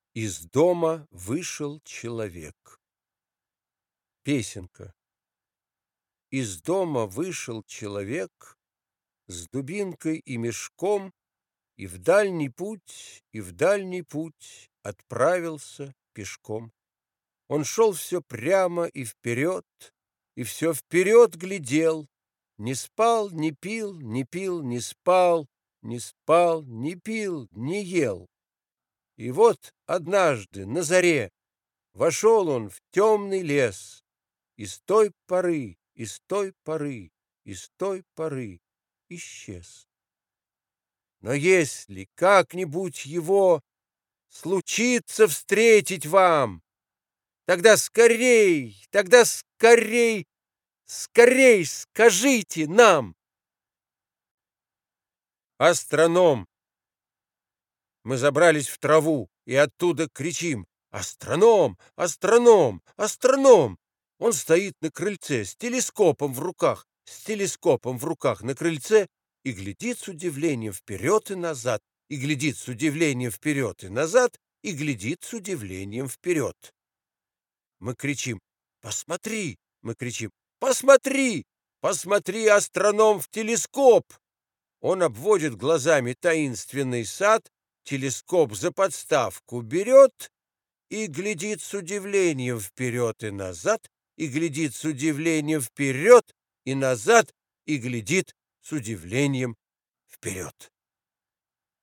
Из дома вышел человек. Песенка. Из дома вышел человек с дубинкой и мешком, и в дальний путь отправился пешком. Он шел все прямо и все вперед глядел, не спал, не пил, не пил, не спал, не спал, не пил, не ел. И вот однажды на заре вошел он в темный лес, и с той поры, и с той поры, и с той поры исчез. Но если как-нибудь его случится встретить вам, тогда скорей, скорей скажите нам. Астроном. Мы забрались в траву и оттуда кричим: «Астроном! Астроном! Астроном!» Он стоит на крыльце с телескопом в руках, на крыльце и глядит с удивлением вперед и назад, и глядит с удивлением вперед и назад, и глядит с удивлением вперед. Мы кричим: «Посмотри!» Мы кричим: «Посмотри! Посмотри, астроном, в телескоп!» Он обводит глазами таинственный сад, телескоп за подставку берет и глядит с удивлением вперед и назад, и глядит с удивлением вперед и назад, и глядит с удивлением вперед.